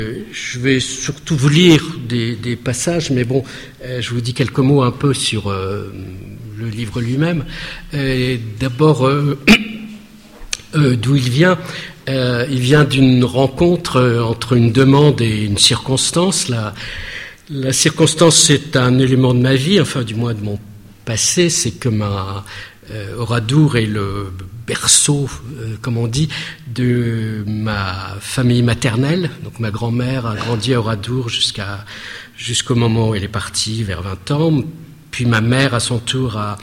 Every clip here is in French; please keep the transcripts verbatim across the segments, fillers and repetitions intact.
Je vais surtout vous lire des, des passages, mais bon, euh, je vous dis quelques mots un peu sur euh, le livre lui-même. Euh, d'abord, euh, euh, d'où il vient. Euh, il vient d'une rencontre euh, entre une demande et une circonstance. La, la circonstance, c'est un élément de ma vie, enfin du moins de mon passé, c'est que ma euh, Oradour est le berceau, euh, comme on dit, de ma famille maternelle. Donc ma grand-mère a grandi à Oradour jusqu'à, jusqu'au moment où elle est partie, vers vingt ans. Puis ma mère, à son tour, a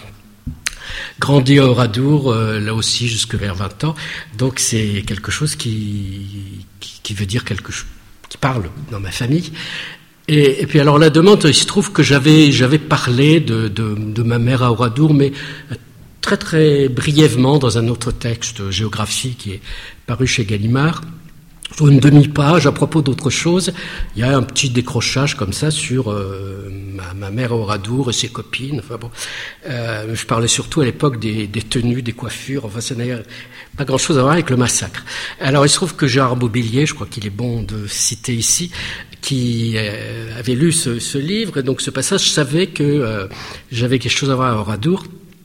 grandi à Oradour, euh, là aussi jusque vers vingt ans. Donc c'est quelque chose qui, qui, qui veut dire quelque chose, qui parle dans ma famille. Et, et puis alors la demande, il se trouve que j'avais, j'avais parlé de, de, de ma mère à Oradour, mais très très brièvement dans un autre texte, Géographie, qui est paru chez Gallimard, sur une demi-page à propos d'autre chose. Il y a un petit décrochage comme ça sur euh, ma, ma mère à Oradour et ses copines. Enfin bon, euh, je parlais surtout à l'époque des, des tenues, des coiffures. Enfin, ça n'avait pas grand-chose à voir avec le massacre. Alors, il se trouve que Gérard Mobilier, je crois qu'il est bon de citer ici, qui euh, avait lu ce, ce livre, et donc ce passage, je savais que euh, j'avais quelque chose à voir à Oradour.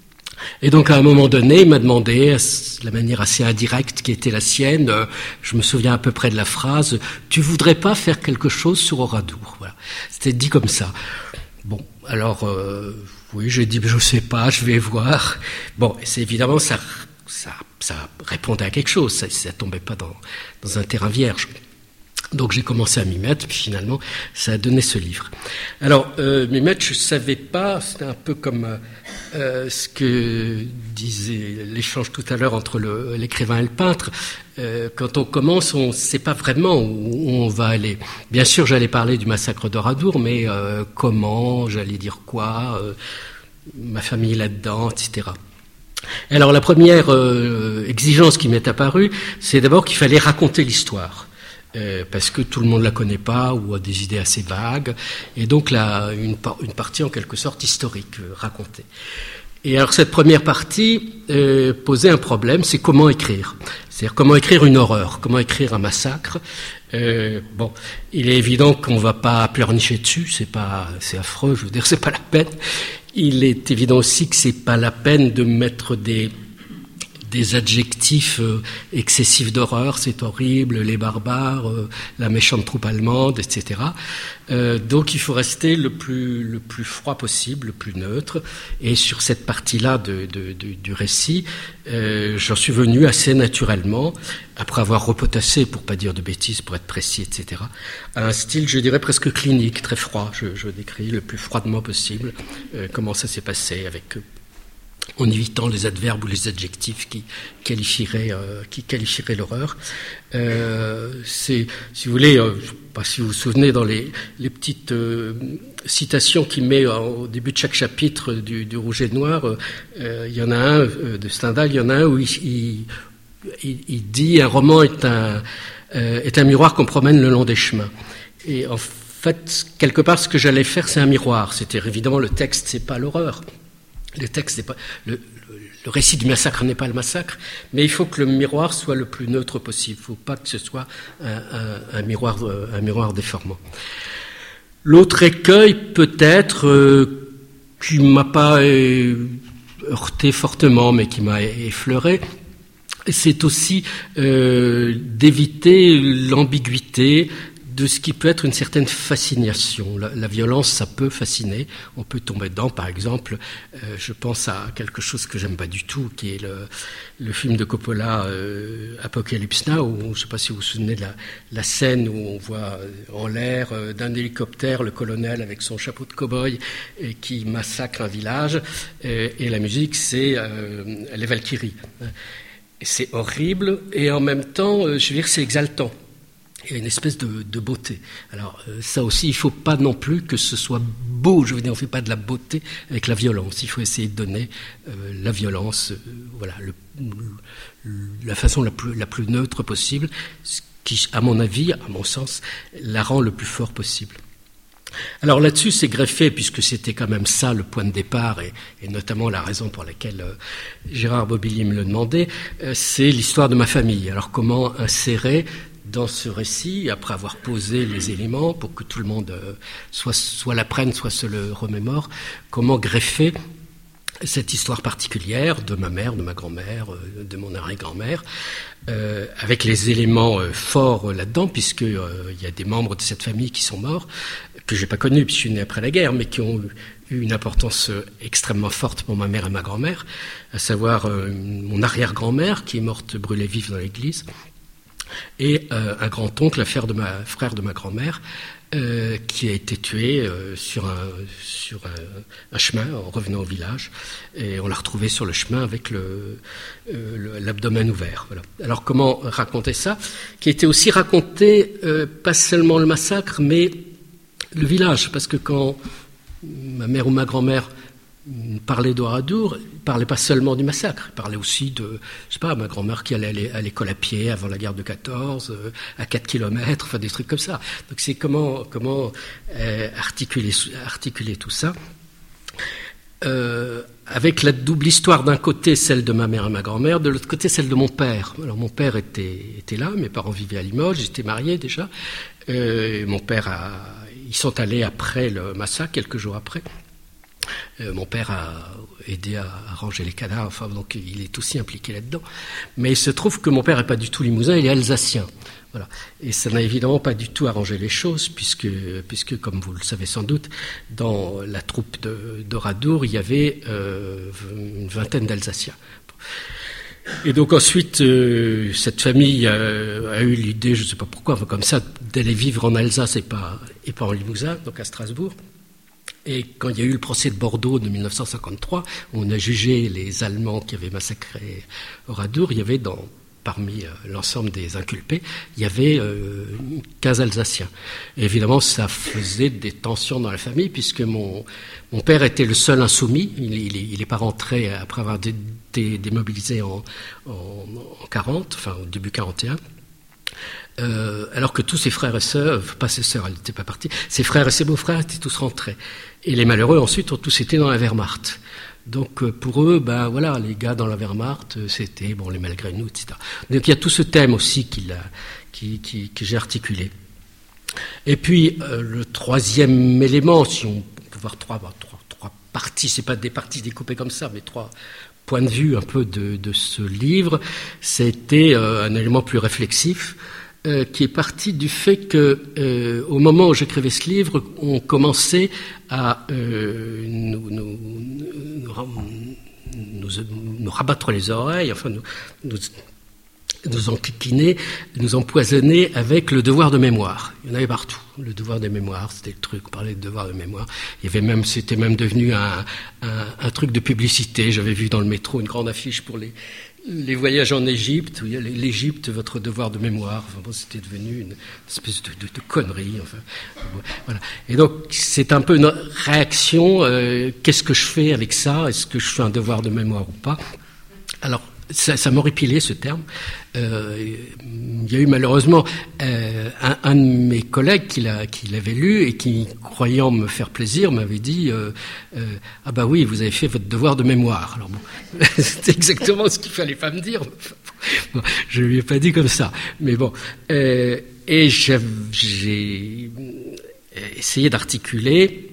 Et donc, à un moment donné, il m'a demandé, de la manière assez indirecte qui était la sienne, euh, je me souviens à peu près de la phrase, « Tu voudrais pas faire quelque chose sur Oradour ?» Voilà. C'était dit comme ça. Bon, alors, euh, oui, j'ai dit, je sais pas, je vais voir. Bon, c'est évidemment, ça, ça, ça répondait à quelque chose, ça, ça tombait pas dans, dans un terrain vierge. Donc j'ai commencé à m'y mettre, puis finalement, ça a donné ce livre. Alors, euh, m'y mettre, je ne savais pas, c'était un peu comme euh, ce que disait l'échange tout à l'heure entre le, l'écrivain et le peintre. Euh, quand on commence, on ne sait pas vraiment où on va aller. Bien sûr, j'allais parler du massacre d'Oradour, mais euh, comment, j'allais dire quoi, euh, ma famille là-dedans, et cetera. Alors la première euh, exigence qui m'est apparue, c'est d'abord qu'il fallait raconter l'histoire. Euh, parce que tout le monde la connaît pas ou a des idées assez vagues, et donc là, une, par, une partie en quelque sorte historique euh, racontée. Et alors cette première partie euh, posait un problème, c'est comment écrire. C'est-à-dire comment écrire une horreur, comment écrire un massacre. Euh, bon, il est évident qu'on va pas pleurnicher dessus, c'est pas, c'est affreux, je veux dire, c'est pas la peine. Il est évident aussi que c'est pas la peine de mettre des des adjectifs euh, excessifs d'horreur, c'est horrible, les barbares, euh, la méchante troupe allemande, et cetera. Euh, donc il faut rester le plus, le plus froid possible, le plus neutre. Et sur cette partie-là de, de, de, du récit, euh, j'en suis venu assez naturellement, après avoir repotassé, pour pas dire de bêtises, pour être précis, et cetera, à un style, je dirais, presque clinique, très froid. Je, je décris le plus froidement possible euh, comment ça s'est passé avec eux, en évitant les adverbes ou les adjectifs qui qualifieraient, euh, qui qualifieraient l'horreur. Euh, c'est, si vous voulez, euh, je ne sais pas si vous vous souvenez, dans les, les petites euh, citations qu'il met au début de chaque chapitre du, du Rouge et Noir, euh, il y en a un, euh, de Stendhal, il y en a un où il, il, il, il dit « Un roman est un, euh, est un miroir qu'on promène le long des chemins ». Et en fait, quelque part, ce que j'allais faire, c'est un miroir. C'était évidemment le texte, c'est pas l'horreur. Le texte n'est pas, le, le, le récit du massacre n'est pas le massacre, mais il faut que le miroir soit le plus neutre possible. Il ne faut pas que ce soit un, un, un, miroir, un miroir déformant. L'autre écueil, peut-être, euh, qui ne m'a pas euh, heurté fortement, mais qui m'a effleuré, c'est aussi euh, d'éviter l'ambiguïté de ce qui peut être une certaine fascination. La, la violence, ça peut fasciner, on peut tomber dedans. Par exemple, euh, je pense à quelque chose que j'aime pas du tout, qui est le, le film de Coppola, euh, Apocalypse Now, où, je ne sais pas si vous vous souvenez de la, la scène où on voit en l'air euh, d'un hélicoptère le colonel avec son chapeau de cow-boy et qui massacre un village, et, et la musique, c'est euh, les Valkyries. C'est horrible, et en même temps, euh, je veux dire, c'est exaltant. Il y a une espèce de, de beauté. Alors euh, ça aussi, il ne faut pas non plus que ce soit beau. Je veux dire, on ne fait pas de la beauté avec la violence. Il faut essayer de donner euh, la violence, euh, voilà, le, le, la façon la plus, la plus neutre possible, ce qui, à mon avis, à mon sens, la rend le plus fort possible. Alors là-dessus, c'est greffé, puisque c'était quand même ça le point de départ, et, et notamment la raison pour laquelle euh, Gérard Mobilier me le demandait, euh, c'est l'histoire de ma famille. Alors comment insérer dans ce récit, après avoir posé les éléments pour que tout le monde euh, soit, soit l'apprenne, soit se le remémore, comment greffer cette histoire particulière de ma mère, de ma grand-mère, euh, de mon arrière-grand-mère, euh, avec les éléments euh, forts euh, là-dedans, puisque euh, il y a des membres de cette famille qui sont morts, que j'ai pas connus, puisque je suis né après la guerre, mais qui ont eu une importance euh, extrêmement forte pour ma mère et ma grand-mère, à savoir euh, mon arrière-grand-mère, qui est morte brûlée vive dans l'église, et euh, un grand-oncle, le frère de ma, frère de ma grand-mère, euh, qui a été tué euh, sur, un, sur un, un chemin en revenant au village, et on l'a retrouvé sur le chemin avec le, euh, le, l'abdomen ouvert. Voilà. Alors comment raconter ça, qui a été aussi raconté, euh, pas seulement le massacre, mais le village, parce que quand ma mère ou ma grand-mère parlait d'Oradour, il ne parlait pas seulement du massacre, il parlait aussi de, je sais pas, ma grand-mère qui allait à l'école à pied avant la guerre de quatorze, euh, à quatre kilomètres, enfin des trucs comme ça. Donc c'est comment, comment euh, articuler, articuler tout ça. Euh, avec la double histoire, d'un côté celle de ma mère et ma grand-mère, de l'autre côté celle de mon père. Alors mon père était, était là, mes parents vivaient à Limoges, j'étais marié déjà. Euh, mon père a, ils sont allés après le massacre, quelques jours après. Euh, mon père a aidé à, à ranger les cadavres, enfin, donc il est aussi impliqué là-dedans. Mais il se trouve que mon père n'est pas du tout limousin, il est alsacien. Voilà. Et ça n'a évidemment pas du tout arrangé les choses, puisque, puisque comme vous le savez sans doute, dans la troupe de, d'Oradour, il y avait euh, une vingtaine d'Alsaciens. Et donc ensuite, euh, cette famille a, a eu l'idée, je ne sais pas pourquoi, enfin, comme ça, d'aller vivre en Alsace et pas, et pas en Limousin, donc à Strasbourg. Et quand il y a eu le procès de Bordeaux de mille neuf cent cinquante-trois, où on a jugé les Allemands qui avaient massacré Oradour, il y avait dans, parmi euh, l'ensemble des inculpés, il y avait euh, quinze Alsaciens. Et évidemment, ça faisait des tensions dans la famille, puisque mon, mon père était le seul insoumis. Il n'est pas rentré après avoir dé, dé, démobilisé en, en, en quarante, enfin au début quarante et un. Euh, alors que tous ses frères et sœurs, pas ses sœurs, elle n'était pas partie, ses frères et ses beaux-frères étaient tous rentrés. Et les malheureux, ensuite, ont tous été dans la Wehrmacht. Donc, pour eux, ben voilà, les gars dans la Wehrmacht, c'était, bon, les malgré nous, et cetera. Donc, il y a tout ce thème aussi qu'il a, qui, qui, que j'ai articulé. Et puis, euh, le troisième élément, si on peut voir trois, bah, trois, trois parties, c'est pas des parties découpées comme ça, mais trois points de vue un peu de, de ce livre, c'était euh, un élément plus réflexif, Euh, qui est parti du fait que, euh, au moment où j'écrivais ce livre, on commençait à euh, nous, nous, nous, nous, nous rabattre les oreilles, enfin nous, nous, nous enquiquiner, nous empoisonner avec le devoir de mémoire. Il y en avait partout. Le devoir de mémoire, c'était le truc, on parlait de devoir de mémoire. Il y avait même, c'était même devenu un, un, un truc de publicité. J'avais vu dans le métro une grande affiche pour les Les voyages en Égypte, où il y a l'Égypte, votre devoir de mémoire. Enfin, bon, c'était devenu une espèce de, de, de connerie. Enfin, voilà. Et donc, c'est un peu une réaction. Euh, qu'est-ce que je fais avec ça? Est-ce que je fais un devoir de mémoire ou pas? Alors, ça, ça m'horripilait, ce terme. Euh, il y a eu malheureusement euh, un, un de mes collègues qui, l'a, qui l'avait lu et qui, croyant me faire plaisir, m'avait dit euh, euh, « Ah bah oui, vous avez fait votre devoir de mémoire. » Alors bon, c'était exactement ce qu'il fallait pas me dire. Bon, je ne lui ai pas dit comme ça. Mais bon, euh, et j'ai, j'ai essayé d'articuler,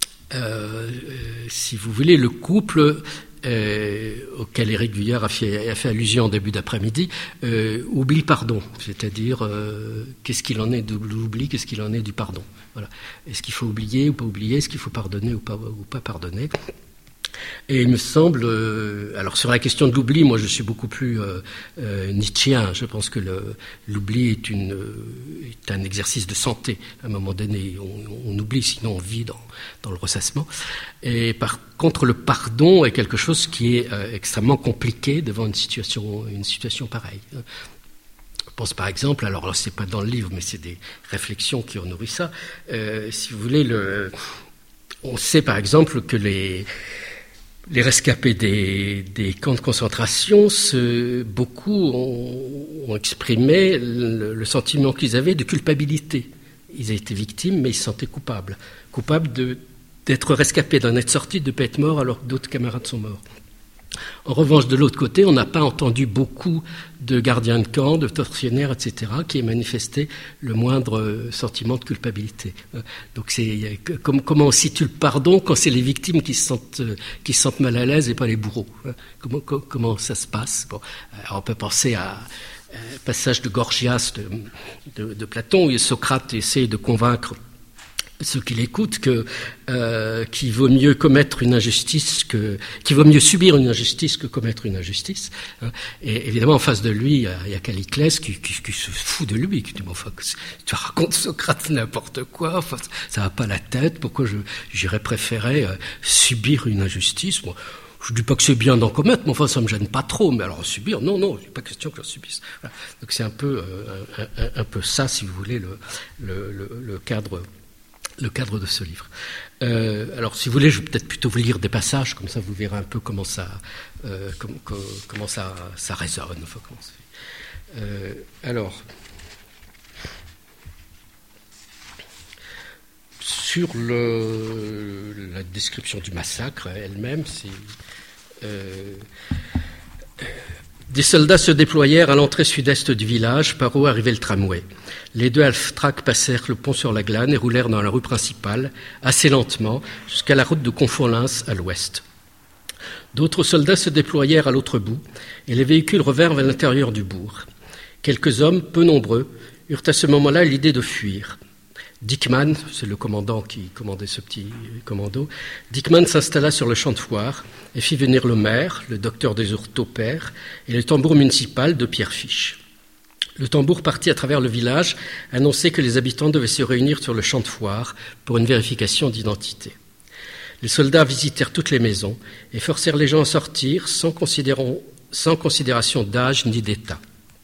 euh, si vous voulez, le couple Euh, auquel Éric Vuillard a fait, a fait allusion en début d'après-midi, euh, oubli-pardon, c'est-à-dire euh, qu'est-ce qu'il en est de l'oubli, qu'est-ce qu'il en est du pardon. Voilà. Est-ce qu'il faut oublier ou pas oublier, est-ce qu'il faut pardonner ou pas, ou pas pardonner? Et il me semble, euh, alors sur la question de l'oubli, moi je suis beaucoup plus euh, euh, nietzschéen. Je pense que le, l'oubli est, une, euh, est un exercice de santé. À un moment donné, on, on oublie, sinon on vit dans, dans le ressassement. Et par contre, le pardon est quelque chose qui est euh, extrêmement compliqué devant une situation, une situation pareille. Je pense par exemple, alors là, c'est pas dans le livre, mais c'est des réflexions qui ont nourri ça. Euh, si vous voulez, le, on sait par exemple que les Les rescapés des, des camps de concentration, se, beaucoup ont, ont exprimé le, le sentiment qu'ils avaient de culpabilité. Ils étaient victimes, mais ils se sentaient coupables. Coupables de, d'être rescapés, d'en être sortis, de ne pas être morts alors que d'autres camarades sont morts. En revanche, de l'autre côté, on n'a pas entendu beaucoup de gardiens de camp, de tortionnaires, et cetera, qui aient manifesté le moindre sentiment de culpabilité. Donc, c'est comment on situe le pardon quand c'est les victimes qui se sentent, qui se sentent mal à l'aise et pas les bourreaux. Comment, comment ça se passe? Bon, alors on peut penser à un passage de Gorgias de, de, de Platon, où Socrate essaie de convaincre ceux qui l'écoutent que euh, qu'il vaut mieux commettre une injustice que qu'il vaut mieux subir une injustice que commettre une injustice. Hein. Et évidemment, en face de lui, il y a, il y a Calliclès qui, qui, qui se fout de lui, qui dit bon, enfin, tu racontes Socrate n'importe quoi, enfin, ça va pas la tête. Pourquoi je j'irais préférer euh, subir une injustice? Bon, je dis pas que c'est bien d'en commettre, mais enfin, ça me gêne pas trop. Mais alors subir, non, non, il n'est pas question que je subisse. Voilà. Donc c'est un peu euh, un, un, un peu ça, si vous voulez, le le, le, le cadre. le cadre de ce livre. Euh, alors, si vous voulez, je vais peut-être plutôt vous lire des passages, comme ça vous verrez un peu comment ça, euh, com, com, comment ça, ça résonne. Enfin, comment ça fait. Euh, alors, sur le, la description du massacre elle-même, c'est... Euh, Des soldats se déployèrent à l'entrée sud-est du village, par où arrivait le tramway. Les deux half-tracks passèrent le pont sur la Glane et roulèrent dans la rue principale, assez lentement, jusqu'à la route de Confolens à l'ouest. D'autres soldats se déployèrent à l'autre bout, et les véhicules revinrent vers l'intérieur du bourg. Quelques hommes, peu nombreux, eurent à ce moment-là l'idée de fuir. Dickmann, c'est le commandant qui commandait ce petit commando, Dickmann s'installa sur le champ de foire et fit venir le maire, le docteur des Ourteaux père, et le tambour municipal de Pierre Fiche. Le tambour partit à travers le village, annonçait que les habitants devaient se réunir sur le champ de foire pour une vérification d'identité. Les soldats visitèrent toutes les maisons et forcèrent les gens à sortir sans, sans considération d'âge ni d'état.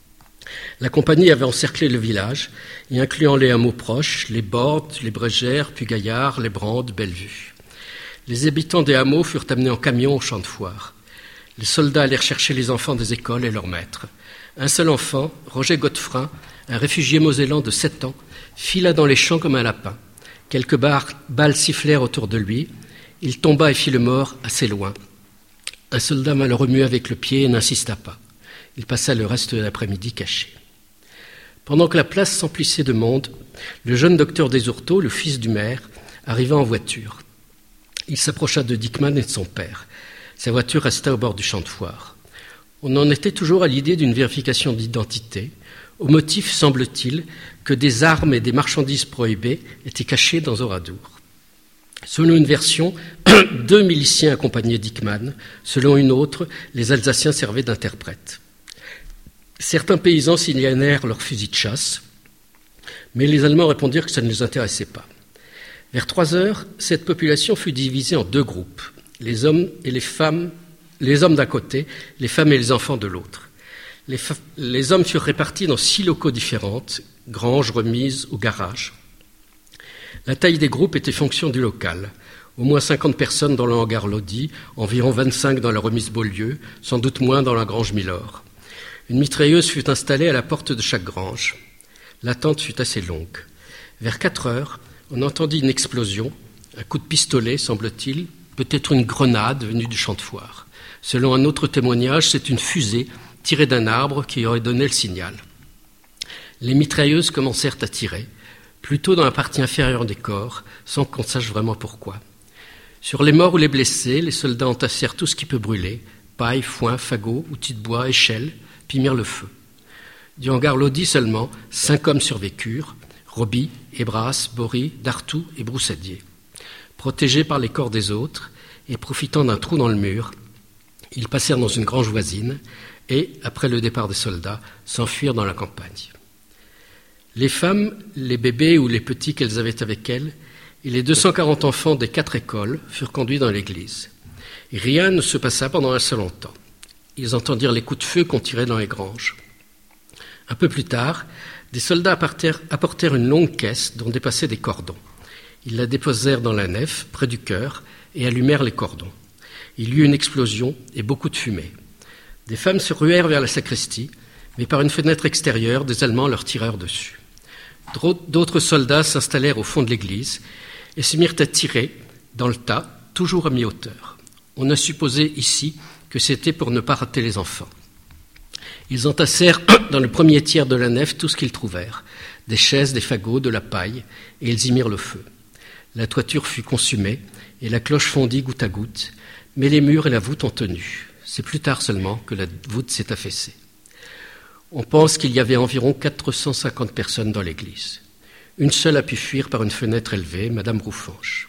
La compagnie avait encerclé le village, y incluant les hameaux proches, les Bordes, les Brégères, puis Gaillard, les Brandes, Bellevue. Les habitants des hameaux furent amenés en camion au champ de foire. Les soldats allèrent chercher les enfants des écoles et leurs maîtres. Un seul enfant, Roger Godefrin, un réfugié mosellan de sept ans, fila dans les champs comme un lapin. Quelques balles sifflèrent autour de lui. Il tomba et fit le mort assez loin. Un soldat vint le remuer avec le pied et n'insista pas. Il passa le reste de l'après-midi caché. Pendant que la place s'emplissait de monde, le jeune docteur des Ourteaux, le fils du maire, arriva en voiture. Il s'approcha de Dickmann et de son père. Sa voiture resta au bord du champ de foire. On en était toujours à l'idée d'une vérification d'identité, au motif, semble-t-il, que des armes et des marchandises prohibées étaient cachées dans Oradour. Selon une version, deux miliciens accompagnaient Dickmann. Selon une autre, les Alsaciens servaient d'interprètes. Certains paysans signalèrent leurs fusils de chasse, mais les Allemands répondirent que ça ne les intéressait pas. Vers trois heures, cette population fut divisée en deux groupes, les hommes et les femmes, les hommes d'un côté, les femmes et les enfants de l'autre. Les, fa- les hommes furent répartis dans six locaux différents, granges, remises ou garages. La taille des groupes était fonction du local. Au moins cinquante personnes dans le hangar Lodi, environ vingt-cinq dans la remise Beaulieu, sans doute moins dans la grange Milord. Une mitrailleuse fut installée à la porte de chaque grange. L'attente fut assez longue. Vers quatre heures, on entendit une explosion, un coup de pistolet, semble-t-il, peut-être une grenade venue du champ de foire. Selon un autre témoignage, c'est une fusée tirée d'un arbre qui aurait donné le signal. Les mitrailleuses commencèrent à tirer, plutôt dans la partie inférieure des corps, sans qu'on sache vraiment pourquoi. Sur les morts ou les blessés, les soldats entassèrent tout ce qui peut brûler, paille, foin, fagots, outils de bois, échelles, puis mirent le feu. Du hangar Lodi seulement, cinq hommes survécurent, Roby, Hébras, Bory, Dartout et Broussadier. Protégés par les corps des autres et profitant d'un trou dans le mur, ils passèrent dans une grange voisine et, après le départ des soldats, s'enfuirent dans la campagne. Les femmes, les bébés ou les petits qu'elles avaient avec elles et les deux cent quarante enfants des quatre écoles furent conduits dans l'église. Et rien ne se passa pendant un seul temps. Ils entendirent les coups de feu qu'on tirait dans les granges. Un peu plus tard, des soldats apportèrent, apportèrent une longue caisse dont dépassaient des cordons. Ils la déposèrent dans la nef, près du chœur, et allumèrent les cordons. Il y eut une explosion et beaucoup de fumée. Des femmes se ruèrent vers la sacristie, mais par une fenêtre extérieure, des Allemands leur tirèrent dessus. D'autres soldats s'installèrent au fond de l'église et se mirent à tirer dans le tas, toujours à mi-hauteur. On a supposé ici que c'était pour ne pas rater les enfants. Ils entassèrent dans le premier tiers de la nef tout ce qu'ils trouvèrent, des chaises, des fagots, de la paille, et ils y mirent le feu. La toiture fut consumée, et la cloche fondit goutte à goutte, mais les murs et la voûte ont tenu. C'est plus tard seulement que la voûte s'est affaissée. On pense qu'il y avait environ quatre cent cinquante personnes dans l'église. Une seule a pu fuir par une fenêtre élevée, Madame Roufanche.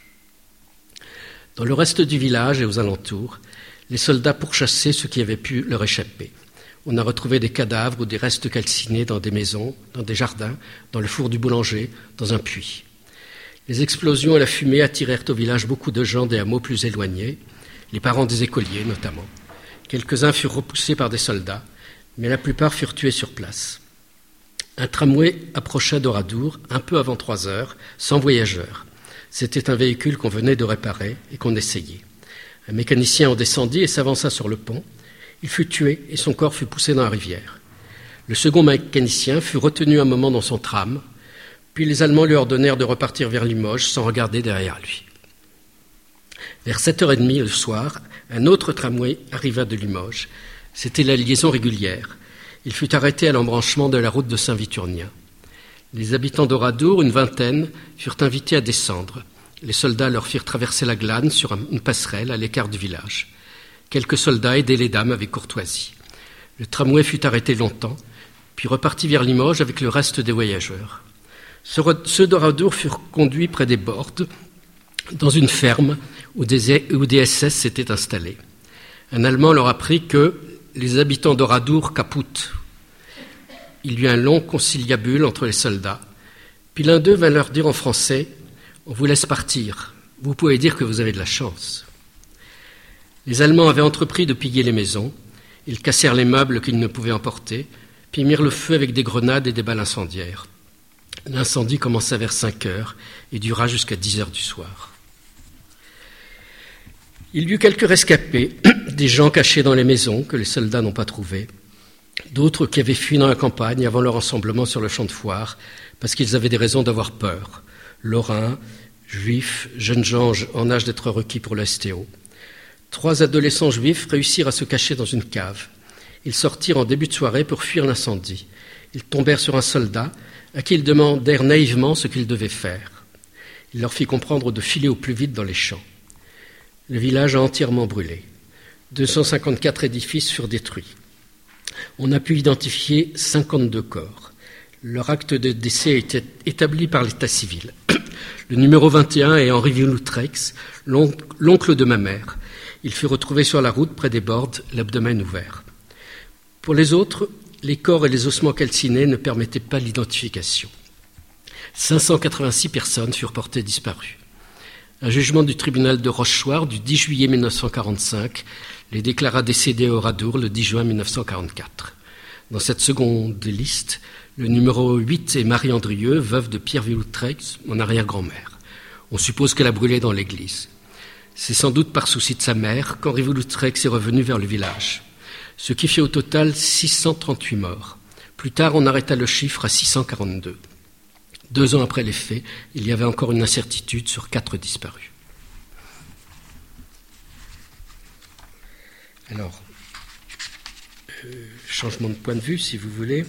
Dans le reste du village et aux alentours, les soldats pourchassaient ceux qui avaient pu leur échapper. On a retrouvé des cadavres ou des restes calcinés dans des maisons, dans des jardins, dans le four du boulanger, dans un puits. Les explosions et la fumée attirèrent au village beaucoup de gens des hameaux plus éloignés, les parents des écoliers notamment. Quelques-uns furent repoussés par des soldats, mais la plupart furent tués sur place. Un tramway approcha d'Oradour un peu avant trois heures, sans voyageurs. C'était un véhicule qu'on venait de réparer et qu'on essayait. Un mécanicien en descendit et s'avança sur le pont. Il fut tué et son corps fut poussé dans la rivière. Le second mécanicien fut retenu un moment dans son tram, puis les Allemands lui ordonnèrent de repartir vers Limoges sans regarder derrière lui. Vers sept heures trente le soir, un autre tramway arriva de Limoges. C'était la liaison régulière. Il fut arrêté à l'embranchement de la route de Saint-Viturnien. Les habitants d'Oradour, une vingtaine, furent invités à descendre. Les soldats leur firent traverser la glane sur une passerelle à l'écart du village. Quelques soldats aidaient les dames avec courtoisie. Le tramway fut arrêté longtemps, puis repartit vers Limoges avec le reste des voyageurs. Ceux d'Oradour furent conduits près des Bordes, dans une ferme où des, où des S S s'étaient installés. Un Allemand leur apprit que les habitants d'Oradour capotent. Il y eut un long conciliabule entre les soldats. Puis l'un d'eux vint leur dire en français « On vous laisse partir. Vous pouvez dire que vous avez de la chance. » Les Allemands avaient entrepris de piller les maisons. Ils cassèrent les meubles qu'ils ne pouvaient emporter, puis mirent le feu avec des grenades et des balles incendiaires. L'incendie commença vers cinq heures et dura jusqu'à dix heures du soir. Il y eut quelques rescapés, des gens cachés dans les maisons que les soldats n'ont pas trouvés, d'autres qui avaient fui dans la campagne avant leur rassemblement sur le champ de foire parce qu'ils avaient des raisons d'avoir peur. Lorrains, juifs, jeunes gens en âge d'être requis pour l'S T O. Trois adolescents juifs réussirent à se cacher dans une cave. Ils sortirent en début de soirée pour fuir l'incendie. Ils tombèrent sur un soldat à qui ils demandèrent naïvement ce qu'ils devaient faire. Il leur fit comprendre de filer au plus vite dans les champs. Le village a entièrement brûlé. deux cent cinquante-quatre édifices furent détruits. On a pu identifier cinquante-deux corps. Leur acte de décès était établi par l'état civil. Le numéro vingt et un est Henri Viloutrex, l'oncle de ma mère. Il fut retrouvé sur la route près des Bordes, l'abdomen ouvert. Pour les autres, les corps et les ossements calcinés ne permettaient pas l'identification. cinq cent quatre-vingt-six personnes furent portées disparues. Un jugement du tribunal de Rochechouart du dix juillet mille neuf cent quarante-cinq les déclara décédés à Oradour le dix juin mille neuf cent quarante-quatre. Dans cette seconde liste, le numéro huit est Marie Andrieux, veuve de Pierre Viloutrex, mon arrière-grand-mère. On suppose qu'elle a brûlé dans l'église. C'est sans doute par souci de sa mère qu'Henri Viloutrex est revenu vers le village, ce qui fait au total six cent trente-huit morts. Plus tard, on arrêta le chiffre à six cent quarante-deux. Deux ans après les faits, il y avait encore une incertitude sur quatre disparus. Alors, euh, changement de point de vue, si vous voulez.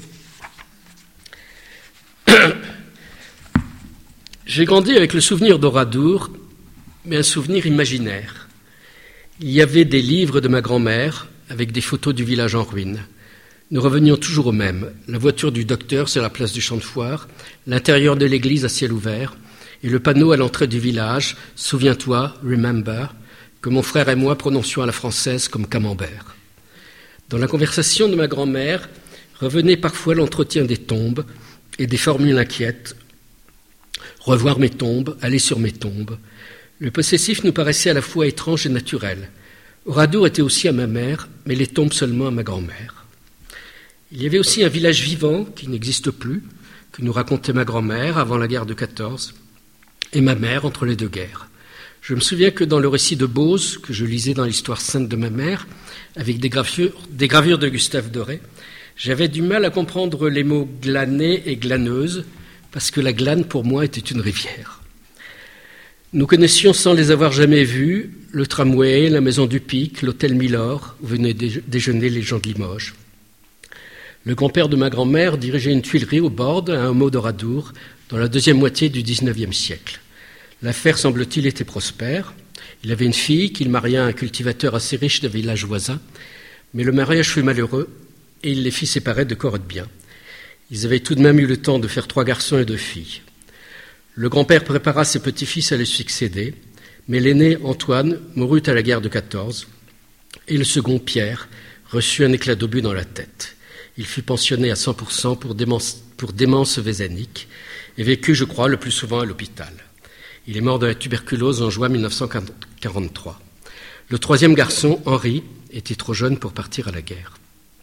J'ai grandi avec le souvenir d'Oradour, mais un souvenir imaginaire. Il y avait des livres de ma grand-mère avec des photos du village en ruine. Nous revenions toujours au même. La voiture du docteur sur la place du champ de foire, l'intérieur de l'église à ciel ouvert, et le panneau à l'entrée du village, « Souviens-toi, remember », que mon frère et moi prononcions à la française comme camembert. Dans la conversation de ma grand-mère, revenait parfois l'entretien des tombes et des formules inquiètes. « Revoir mes tombes, aller sur mes tombes ». Le possessif nous paraissait à la fois étrange et naturel. Oradour était aussi à ma mère, mais les tombes seulement à ma grand-mère. Il y avait aussi un village vivant qui n'existe plus, que nous racontait ma grand-mère avant la guerre de quatorze, et ma mère entre les deux guerres. Je me souviens que dans le récit de Bose, que je lisais dans l'histoire sainte de ma mère, avec des gravures, des gravures de Gustave Doré, j'avais du mal à comprendre les mots glaner et glaneuse, parce que la glane pour moi était une rivière. Nous connaissions sans les avoir jamais vus le tramway, la maison du Pic, l'hôtel Milord, où venaient déjeuner les gens de Limoges. Le grand-père de ma grand-mère dirigeait une tuilerie au bord d'un hameau d'Oradour dans la deuxième moitié du dix-neuvième siècle. L'affaire, semble-t-il, était prospère. Il avait une fille qu'il maria à un cultivateur assez riche d'un village voisin, mais le mariage fut malheureux et il les fit séparer de corps et de biens. Ils avaient tout de même eu le temps de faire trois garçons et deux filles. Le grand-père prépara ses petits-fils à les succéder, mais l'aîné, Antoine, mourut à la guerre de quatorze, et le second, Pierre, reçut un éclat d'obus dans la tête. Il fut pensionné à cent pour cent pour démence, pour démence vézanique et vécut, je crois, le plus souvent à l'hôpital. Il est mort de la tuberculose en juin mille neuf cent quarante-trois. Le troisième garçon, Henri, était trop jeune pour partir à la guerre.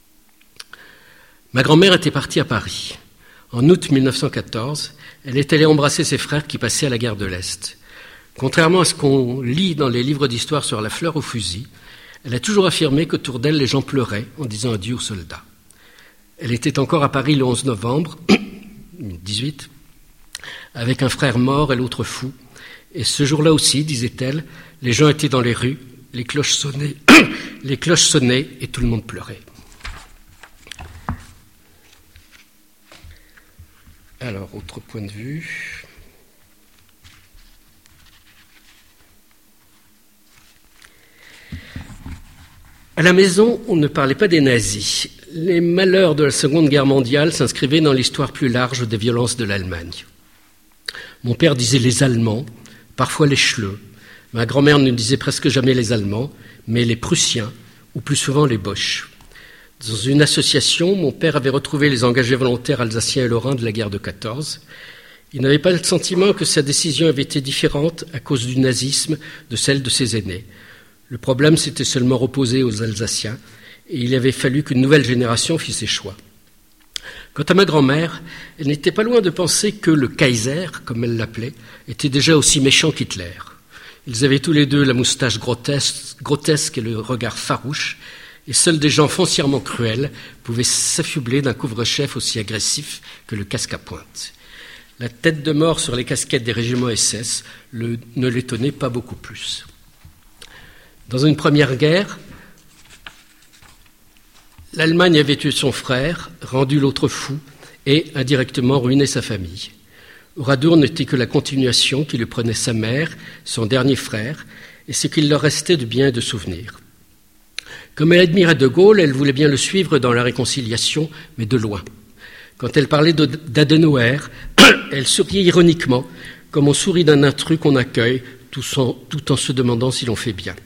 Ma grand-mère était partie à Paris. En août mille neuf cent quatorze, elle est allée embrasser ses frères qui passaient à la guerre de l'Est. Contrairement à ce qu'on lit dans les livres d'histoire sur la fleur au fusil, elle a toujours affirmé qu'autour d'elle, les gens pleuraient en disant adieu aux soldats. Elle était encore à Paris le onze novembre dix-huit, avec un frère mort et l'autre fou. Et ce jour-là aussi, disait-elle, les gens étaient dans les rues, les cloches sonnaient, les cloches sonnaient et tout le monde pleurait. Alors, autre point de vue. À la maison, on ne parlait pas des nazis. Les malheurs de la Seconde Guerre mondiale s'inscrivaient dans l'histoire plus large des violences de l'Allemagne. Mon père disait les Allemands, parfois les Schleux. Ma grand-mère ne disait presque jamais les Allemands, mais les Prussiens, ou plus souvent les Boches. Dans une association, mon père avait retrouvé les engagés volontaires alsaciens et lorrains de la guerre de quatorze. Il n'avait pas le sentiment que sa décision avait été différente à cause du nazisme de celle de ses aînés. Le problème s'était seulement opposé aux Alsaciens et il avait fallu qu'une nouvelle génération fît ses choix. Quant à ma grand-mère, elle n'était pas loin de penser que le Kaiser, comme elle l'appelait, était déjà aussi méchant qu'Hitler. Ils avaient tous les deux la moustache grotesque, grotesque et le regard farouche, et seuls des gens foncièrement cruels pouvaient s'affubler d'un couvre-chef aussi agressif que le casque à pointe. La tête de mort sur les casquettes des régiments S S le, ne l'étonnait pas beaucoup plus. Dans une première guerre, l'Allemagne avait tué son frère, rendu l'autre fou et indirectement ruiné sa famille. Oradour n'était que la continuation qui lui prenait sa mère, son dernier frère, et ce qu'il leur restait de bien et de souvenirs. Comme elle admirait De Gaulle, elle voulait bien le suivre dans la réconciliation, mais de loin. Quand elle parlait d'Adenauer, elle souriait ironiquement, comme on sourit d'un intrus qu'on accueille, tout en, tout en se demandant si l'on fait bien.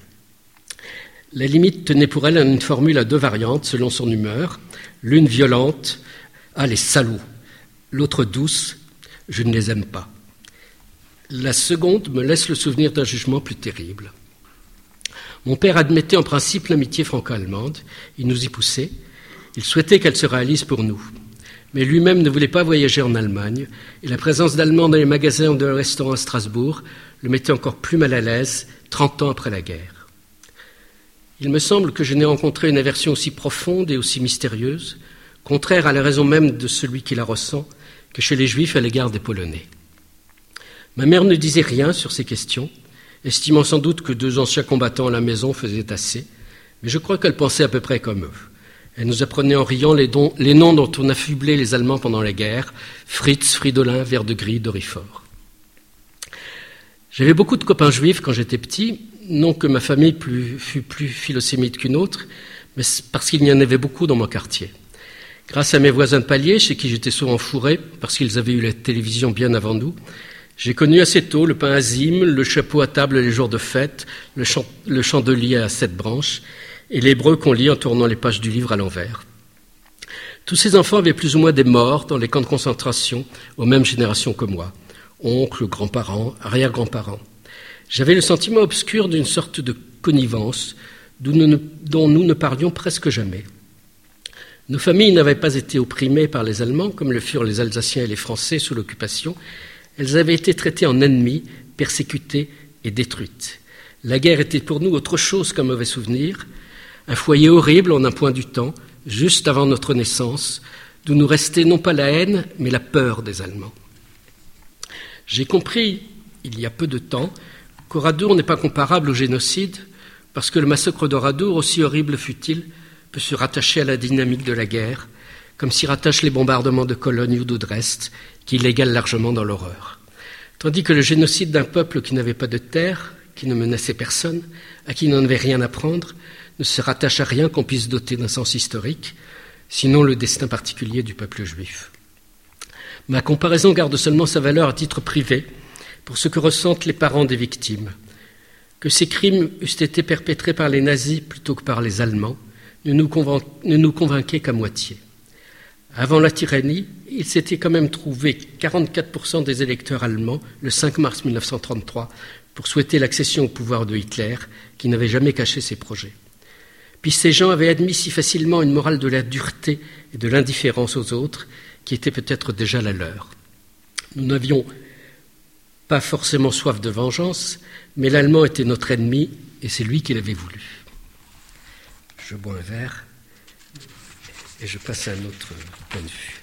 La limite tenait pour elle une formule à deux variantes, selon son humeur. L'une violente, « Ah, les salauds !» L'autre douce, « Je ne les aime pas !» La seconde me laisse le souvenir d'un jugement plus terrible. Mon père admettait en principe l'amitié franco-allemande. Il nous y poussait. Il souhaitait qu'elle se réalise pour nous. Mais lui-même ne voulait pas voyager en Allemagne, et la présence d'Allemands dans les magasins ou dans les restaurants à Strasbourg le mettait encore plus mal à l'aise, trente ans après la guerre. Il me semble que je n'ai rencontré une aversion aussi profonde et aussi mystérieuse, contraire à la raison même de celui qui la ressent, que chez les Juifs à l'égard des Polonais. Ma mère ne disait rien sur ces questions, estimant sans doute que deux anciens combattants à la maison faisaient assez, mais je crois qu'elle pensait à peu près comme eux. Elle nous apprenait en riant les, dons, les noms dont on affublait les Allemands pendant la guerre, Fritz, Fridolin, Verdegris, Dorifort. J'avais beaucoup de copains juifs quand j'étais petit, non que ma famille plus, fût plus philosémite qu'une autre, mais parce qu'il y en avait beaucoup dans mon quartier. Grâce à mes voisins de palier, chez qui j'étais souvent fourré, parce qu'ils avaient eu la télévision bien avant nous, j'ai connu assez tôt le pain azime, le chapeau à table les jours de fête, le, chan- le chandelier à sept branches et l'hébreu qu'on lit en tournant les pages du livre à l'envers. Tous ces enfants avaient plus ou moins des morts dans les camps de concentration aux mêmes générations que moi, oncles, grands-parents, arrière-grands-parents. J'avais le sentiment obscur d'une sorte de connivence d'où nous ne, dont nous ne parlions presque jamais. Nos familles n'avaient pas été opprimées par les Allemands comme le furent les Alsaciens et les Français sous l'occupation. Elles avaient été traitées en ennemis, persécutées et détruites. La guerre était pour nous autre chose qu'un mauvais souvenir, un foyer horrible en un point du temps, juste avant notre naissance, d'où nous restait non pas la haine, mais la peur des Allemands. J'ai compris il y a peu de temps, qu'Oradour n'est pas comparable au génocide, parce que le massacre d'Oradour, aussi horrible fût-il, peut se rattacher à la dynamique de la guerre, comme s'y rattachent les bombardements de Cologne ou de Dresde, qui l'égalent largement dans l'horreur. Tandis que le génocide d'un peuple qui n'avait pas de terre, qui ne menaçait personne, à qui n'en avait rien à prendre, ne se rattache à rien qu'on puisse doter d'un sens historique, sinon le destin particulier du peuple juif. Ma comparaison garde seulement sa valeur à titre privé, pour ce que ressentent les parents des victimes. Que ces crimes eussent été perpétrés par les nazis plutôt que par les Allemands ne nous, convain- ne nous convainquait qu'à moitié. Avant la tyrannie, il s'était quand même trouvé quarante-quatre pour cent des électeurs allemands le cinq mars mille neuf cent trente-trois pour souhaiter l'accession au pouvoir de Hitler, qui n'avait jamais caché ses projets. Puis ces gens avaient admis si facilement une morale de la dureté et de l'indifférence aux autres, qui était peut-être déjà la leur. Nous n'avions pas forcément soif de vengeance, mais l'Allemand était notre ennemi et c'est lui qui l'avait voulu. Je bois un verre et je passe à un autre point de vue.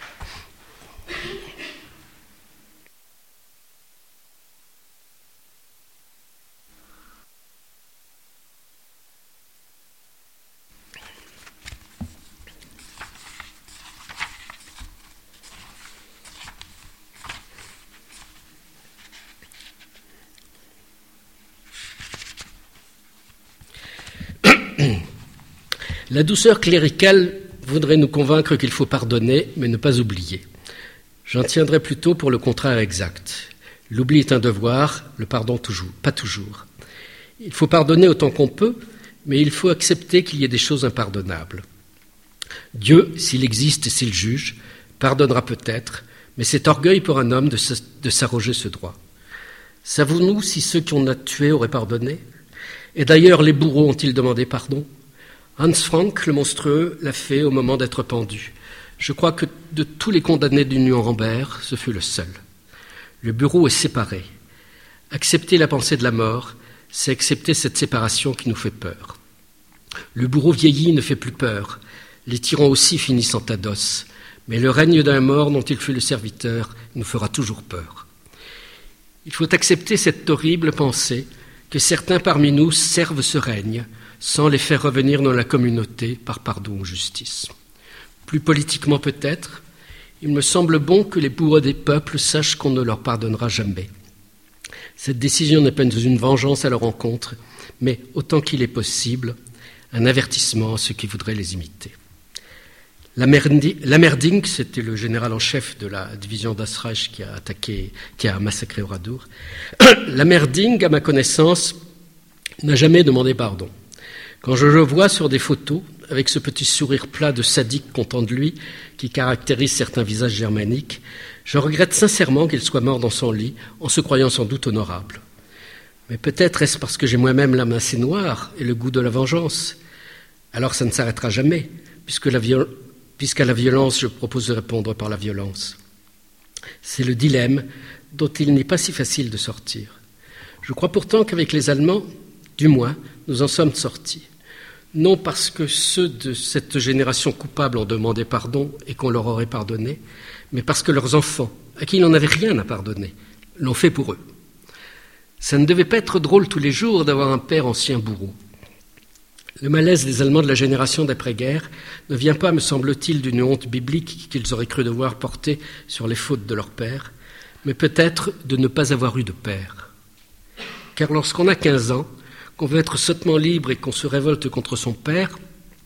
La douceur cléricale voudrait nous convaincre qu'il faut pardonner, mais ne pas oublier. J'en tiendrai plutôt pour le contraire exact. L'oubli est un devoir, le pardon toujours, pas toujours. Il faut pardonner autant qu'on peut, mais il faut accepter qu'il y ait des choses impardonnables. Dieu, s'il existe et s'il juge, pardonnera peut-être, mais c'est orgueil pour un homme de, de s'arroger ce droit. Savons-nous si ceux qu'on a tués auraient pardonné ? Et d'ailleurs, les bourreaux ont-ils demandé pardon ? Hans Frank, le monstrueux, l'a fait au moment d'être pendu. Je crois que de tous les condamnés du Nuremberg, ce fut le seul. Le bureau est séparé. Accepter la pensée de la mort, c'est accepter cette séparation qui nous fait peur. Le bourreau vieilli ne fait plus peur. Les tyrans aussi finissent en tas d'os. Mais le règne d'un mort dont il fut le serviteur nous fera toujours peur. Il faut accepter cette horrible pensée que certains parmi nous servent ce règne, sans les faire revenir dans la communauté par pardon ou justice. Plus politiquement peut-être, il me semble bon que les bourreaux des peuples sachent qu'on ne leur pardonnera jamais. Cette décision n'est pas une vengeance à leur encontre, mais, autant qu'il est possible, un avertissement à ceux qui voudraient les imiter. Lammerding, c'était le général en chef de la division d'Asreich qui a attaqué, qui a massacré Oradour. Lammerding, à ma connaissance, n'a jamais demandé pardon. Quand je le vois sur des photos, avec ce petit sourire plat de sadique content de lui qui caractérise certains visages germaniques, je regrette sincèrement qu'il soit mort dans son lit, en se croyant sans doute honorable. Mais peut-être est-ce parce que j'ai moi-même la main assez noire et le goût de la vengeance. Alors ça ne s'arrêtera jamais, puisque la viol... puisqu'à la violence, je propose de répondre par la violence. C'est le dilemme dont il n'est pas si facile de sortir. Je crois pourtant qu'avec les Allemands, du moins, nous en sommes sortis. Non parce que ceux de cette génération coupable ont demandé pardon et qu'on leur aurait pardonné, mais parce que leurs enfants, à qui ils n'en avaient rien à pardonner, l'ont fait pour eux. Ça ne devait pas être drôle tous les jours d'avoir un père ancien bourreau. Le malaise des Allemands de la génération d'après-guerre ne vient pas, me semble-t-il, d'une honte biblique qu'ils auraient cru devoir porter sur les fautes de leur père, mais peut-être de ne pas avoir eu de père. Car lorsqu'on a quinze ans, qu'on veut être sottement libre et qu'on se révolte contre son père,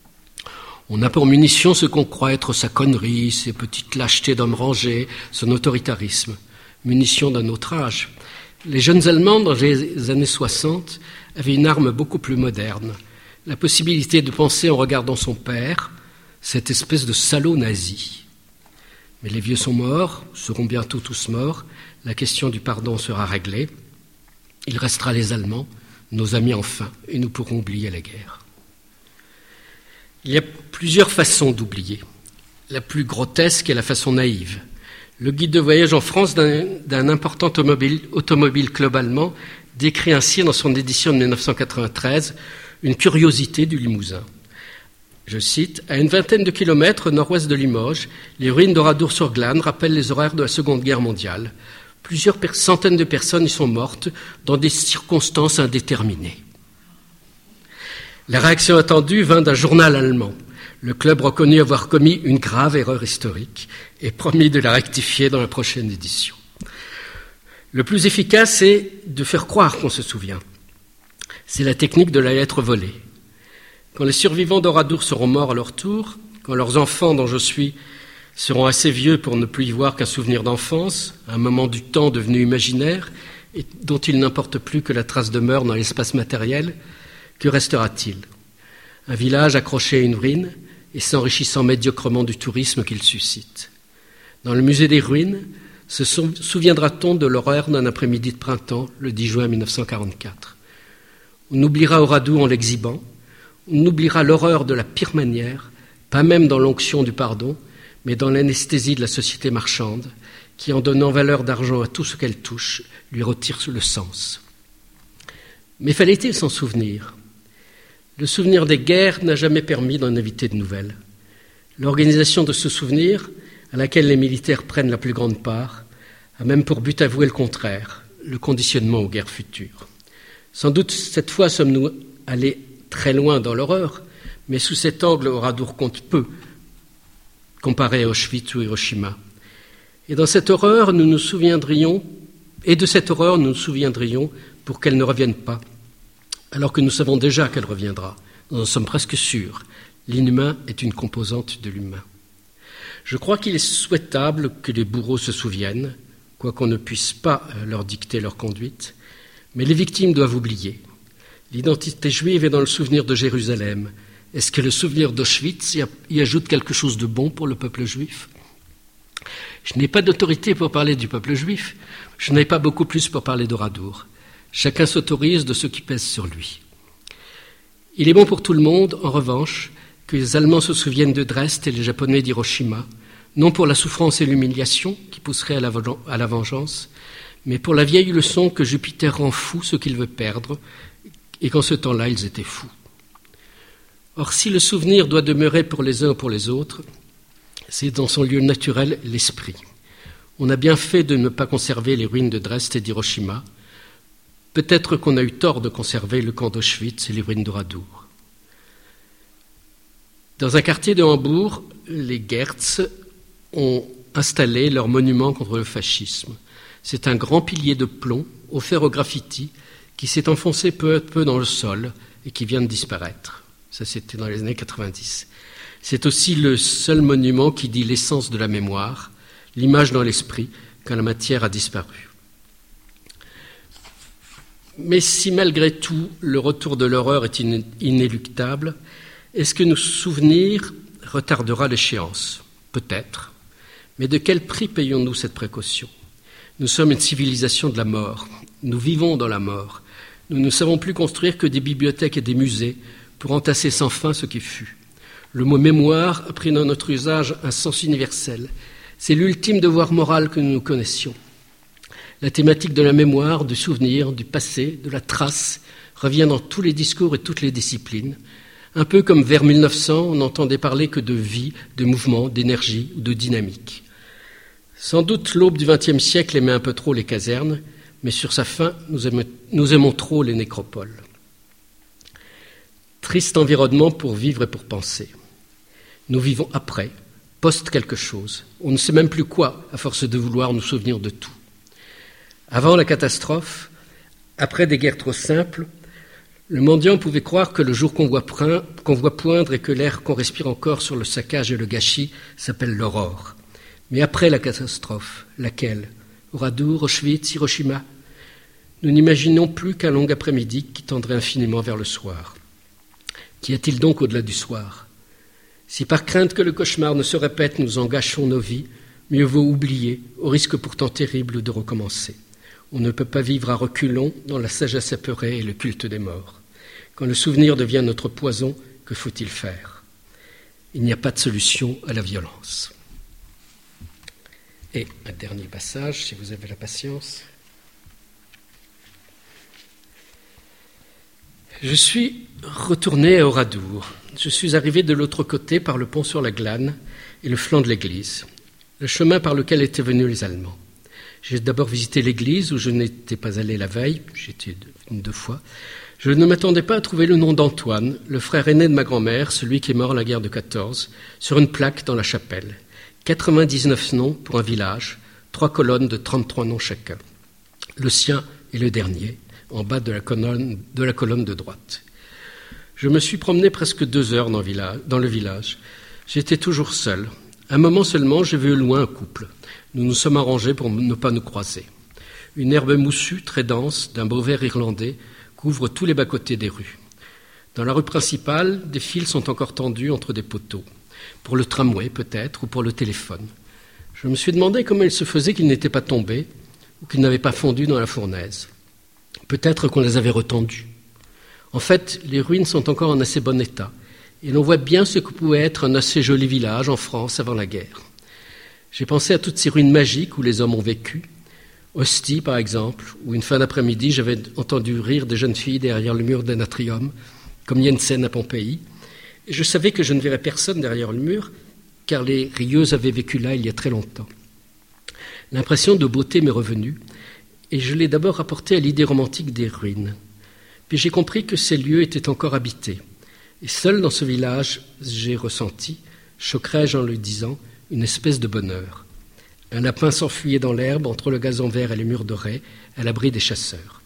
on a pour munition ce qu'on croit être sa connerie, ses petites lâchetés d'homme rangé, son autoritarisme, munition d'un autre âge. Les jeunes Allemands, dans les années soixante, avaient une arme beaucoup plus moderne, la possibilité de penser en regardant son père, cette espèce de salaud nazi. Mais les vieux sont morts, seront bientôt tous morts, la question du pardon sera réglée, il restera les Allemands, nos amis enfin, et nous pourrons oublier la guerre. Il y a plusieurs façons d'oublier. La plus grotesque est la façon naïve. Le guide de voyage en France d'un, d'un important automobile, automobile club allemand décrit ainsi dans son édition de dix-neuf cent quatre-vingt-treize une curiosité du Limousin. Je cite, « À une vingtaine de kilomètres au nord-ouest de Limoges, les ruines d'Oradour-sur-Glane rappellent les horreurs de la Seconde Guerre mondiale. Plusieurs per- centaines de personnes y sont mortes dans des circonstances indéterminées. La réaction attendue vint d'un journal allemand. Le club reconnut avoir commis une grave erreur historique et promis de la rectifier dans la prochaine édition. Le plus efficace est de faire croire qu'on se souvient. C'est la technique de la lettre volée. Quand les survivants d'Oradour seront morts à leur tour, quand leurs enfants, dont je suis, seront assez vieux pour ne plus y voir qu'un souvenir d'enfance, un moment du temps devenu imaginaire et dont il n'importe plus que la trace demeure dans l'espace matériel, que restera-t-il ? Un village accroché à une ruine et s'enrichissant médiocrement du tourisme qu'il suscite. Dans le musée des ruines, se souviendra-t-on de l'horreur d'un après-midi de printemps, le dix juin mille neuf cent quarante-quatre. On oubliera Oradour en l'exhibant, on oubliera l'horreur de la pire manière, pas même dans l'onction du pardon, mais dans l'anesthésie de la société marchande, qui, en donnant valeur d'argent à tout ce qu'elle touche, lui retire le sens. Mais fallait-il s'en souvenir ? Le souvenir des guerres n'a jamais permis d'en éviter de nouvelles. L'organisation de ce souvenir, à laquelle les militaires prennent la plus grande part, a même pour but avoué le contraire, le conditionnement aux guerres futures. Sans doute, cette fois, sommes-nous allés très loin dans l'horreur, mais sous cet angle, Oradour compte peu, comparé à Auschwitz ou Hiroshima. Et dans cette horreur, nous nous souviendrions, et de cette horreur, nous nous souviendrions pour qu'elle ne revienne pas, alors que nous savons déjà qu'elle reviendra. Nous en sommes presque sûrs. L'inhumain est une composante de l'humain. Je crois qu'il est souhaitable que les bourreaux se souviennent, quoiqu'on ne puisse pas leur dicter leur conduite, mais les victimes doivent oublier. L'identité juive est dans le souvenir de Jérusalem. Est-ce que le souvenir d'Auschwitz y ajoute quelque chose de bon pour le peuple juif ? Je n'ai pas d'autorité pour parler du peuple juif, je n'ai pas beaucoup plus pour parler d'Oradour. Chacun s'autorise de ce qui pèse sur lui. Il est bon pour tout le monde, en revanche, que les Allemands se souviennent de Dresde et les Japonais d'Hiroshima, non pour la souffrance et l'humiliation qui pousseraient à la, à la vengeance, mais pour la vieille leçon que Jupiter rend fou ce qu'il veut perdre, et qu'en ce temps-là, ils étaient fous. Or, si le souvenir doit demeurer pour les uns ou pour les autres, c'est dans son lieu naturel l'esprit. On a bien fait de ne pas conserver les ruines de Dresde et d'Hiroshima. Peut-être qu'on a eu tort de conserver le camp d'Auschwitz et les ruines d'Oradour. Dans un quartier de Hambourg, les Gertz ont installé leur monument contre le fascisme. C'est un grand pilier de plomb offert au graffiti qui s'est enfoncé peu à peu dans le sol et qui vient de disparaître. Ça, c'était dans les années quatre-vingt-dix. C'est aussi le seul monument qui dit l'essence de la mémoire, l'image dans l'esprit, quand la matière a disparu. Mais si malgré tout le retour de l'horreur est inéluctable, est-ce que nos souvenirs retardera l'échéance ? Peut-être. Mais de quel prix payons-nous cette précaution ? Nous sommes une civilisation de la mort. Nous vivons dans la mort. Nous ne savons plus construire que des bibliothèques et des musées pour entasser sans fin ce qui fut. Le mot « mémoire » a pris dans notre usage un sens universel. C'est l'ultime devoir moral que nous connaissions. La thématique de la mémoire, du souvenir, du passé, de la trace, revient dans tous les discours et toutes les disciplines. Un peu comme vers mille neuf cents, on n'entendait parler que de vie, de mouvement, d'énergie ou de dynamique. Sans doute l'aube du vingtième siècle aimait un peu trop les casernes, mais sur sa fin, nous aimons, nous aimons trop les nécropoles. Triste environnement pour vivre et pour penser. Nous vivons après, post quelque chose. On ne sait même plus quoi, à force de vouloir nous souvenir de tout. Avant la catastrophe, après des guerres trop simples, le mendiant pouvait croire que le jour qu'on voit, point, qu'on voit poindre et que l'air qu'on respire encore sur le saccage et le gâchis s'appelle l'aurore. Mais après la catastrophe, laquelle ? Oradour, Auschwitz, Hiroshima ? Nous n'imaginons plus qu'un long après-midi qui tendrait infiniment vers le soir. Qu'y a-t-il donc au-delà du soir ? Si par crainte que le cauchemar ne se répète, nous en gâchons nos vies, mieux vaut oublier, au risque pourtant terrible de recommencer. On ne peut pas vivre à reculons dans la sagesse apeurée et le culte des morts. Quand le souvenir devient notre poison, que faut-il faire ? Il n'y a pas de solution à la violence. Et un dernier passage, si vous avez la patience. Je suis retourné à Oradour. Je suis arrivé de l'autre côté par le pont sur la Glane et le flanc de l'église, le chemin par lequel étaient venus les Allemands. J'ai d'abord visité l'église où je n'étais pas allé la veille, j'étais une deux fois. Je ne m'attendais pas à trouver le nom d'Antoine, le frère aîné de ma grand-mère, celui qui est mort à la guerre de quatorze, sur une plaque dans la chapelle. quatre-vingt-dix-neuf noms pour un village, trois colonnes de trente-trois noms chacun. Le sien est le dernier, en bas de la colonne de, la colonne de droite. Je me suis promené presque deux heures dans, village, dans le village. J'étais toujours seul. Un moment seulement, j'ai vu au loin un couple. Nous nous sommes arrangés pour ne pas nous croiser. Une herbe moussue, très dense, d'un beau vert irlandais, couvre tous les bas-côtés des rues. Dans la rue principale, des fils sont encore tendus entre des poteaux, pour le tramway peut-être, ou pour le téléphone. Je me suis demandé comment il se faisait qu'ils n'étaient pas tombés, ou qu'ils n'avaient pas fondu dans la fournaise. Peut-être qu'on les avait retendus. En fait, les ruines sont encore en assez bon état, et l'on voit bien ce que pouvait être un assez joli village en France avant la guerre. J'ai pensé à toutes ces ruines magiques où les hommes ont vécu, Ostie, par exemple, où une fin d'après-midi, j'avais entendu rire des jeunes filles derrière le mur d'un atrium, comme Jensen à Pompéi. Et je savais que je ne verrais personne derrière le mur, car les rieuses avaient vécu là il y a très longtemps. L'impression de beauté m'est revenue, et je l'ai d'abord rapportée à l'idée romantique des ruines. Puis j'ai compris que ces lieux étaient encore habités. Et seul dans ce village, j'ai ressenti, choquerais-je en le disant, une espèce de bonheur. Un lapin s'enfuyait dans l'herbe entre le gazon vert et les murs dorés, à l'abri des chasseurs.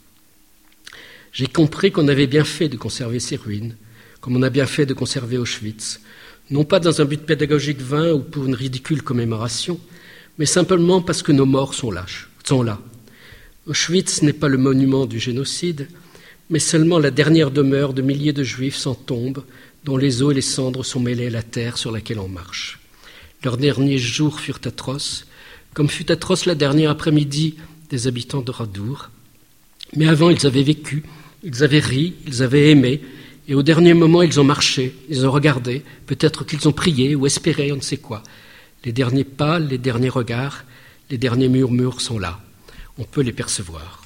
J'ai compris qu'on avait bien fait de conserver ces ruines, comme on a bien fait de conserver Auschwitz, non pas dans un but pédagogique vain ou pour une ridicule commémoration, mais simplement parce que nos morts sont là. Sont là. Auschwitz n'est pas le monument du génocide, mais seulement la dernière demeure de milliers de juifs sans tombe, dont les os et les cendres sont mêlés à la terre sur laquelle on marche. Leurs derniers jours furent atroces, comme fut atroce la dernière après-midi des habitants de Radour. Mais avant, ils avaient vécu, ils avaient ri, ils avaient aimé, et au dernier moment, ils ont marché, ils ont regardé, peut-être qu'ils ont prié ou espéré, on ne sait quoi. Les derniers pas, les derniers regards, les derniers murmures sont là. On peut les percevoir.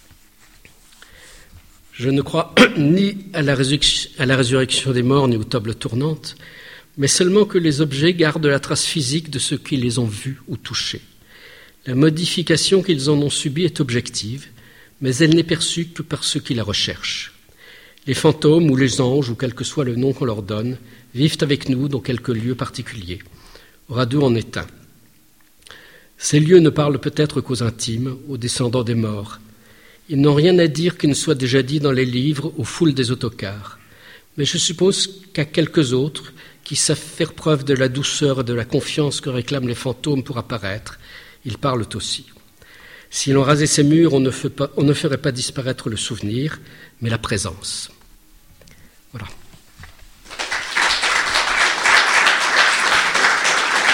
Je ne crois ni à la résurrection, à la résurrection des morts, ni aux tables tournantes, mais seulement que les objets gardent la trace physique de ceux qui les ont vus ou touchés. La modification qu'ils en ont subie est objective, mais elle n'est perçue que par ceux qui la recherchent. Les fantômes ou les anges, ou quel que soit le nom qu'on leur donne, vivent avec nous dans quelques lieux particuliers. Oradour en est un. Ces lieux ne parlent peut-être qu'aux intimes, aux descendants des morts. Ils n'ont rien à dire qui ne soit déjà dit dans les livres, aux foules des autocars. Mais je suppose qu'à quelques autres, qui savent faire preuve de la douceur et de la confiance que réclament les fantômes pour apparaître, ils parlent aussi. Si l'on rasait ces murs, on ne, fait pas, on ne ferait pas disparaître le souvenir, mais la présence. Voilà.